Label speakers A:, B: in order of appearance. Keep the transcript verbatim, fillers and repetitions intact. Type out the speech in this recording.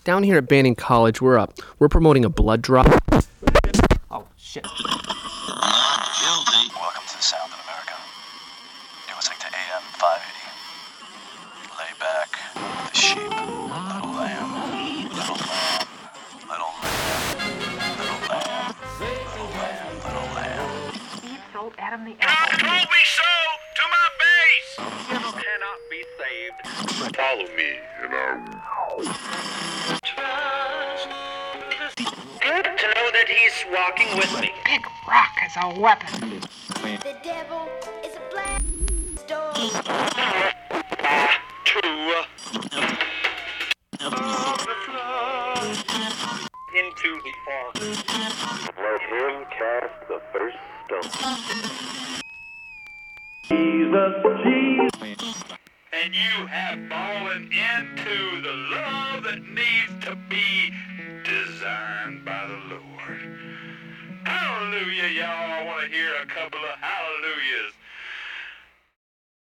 A: down here at Banning College, we're up. We're promoting a blood drop. Oh, shit.
B: Not guilty. Welcome to the Sound of America. You're listening to A M five eighty. Lay back with the sheep. Little lamb. Little lamb. Little lamb. Little lamb. Little lamb. Little lamb.
C: Steve sold Adam the
D: God
C: apple.
D: told me so to my face. Sinners cannot be saved.
E: Follow me, and I
D: Good to know that he's walking with me.
C: Big rock is a weapon.
F: The devil is a black stone.
D: Ah, true. Into the fog.
E: let him cast the first stone.
D: And you have fallen into the love that needs to be designed by the Lord. Hallelujah, y'all. I want to hear a couple of hallelujahs.